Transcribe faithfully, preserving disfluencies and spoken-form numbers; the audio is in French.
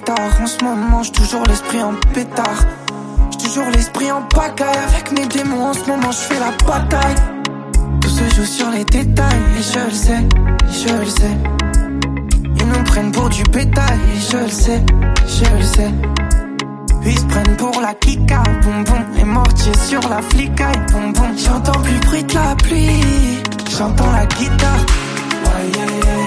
pétard. En ce moment, j'ai toujours l'esprit en pétard. J'ai toujours l'esprit en pagaille. Avec mes démons, en ce moment, je fais la bataille. Tout se joue sur les détails. Et je le sais, je le sais. Ils nous prennent pour du bétail. Et je le sais, je le sais. Ils se prennent pour la kika, boum boum. Et mortier sur la flicaille, boum boum. J'entends plus le bruit de la pluie, j'entends la guitare. Ouais, yeah, yeah.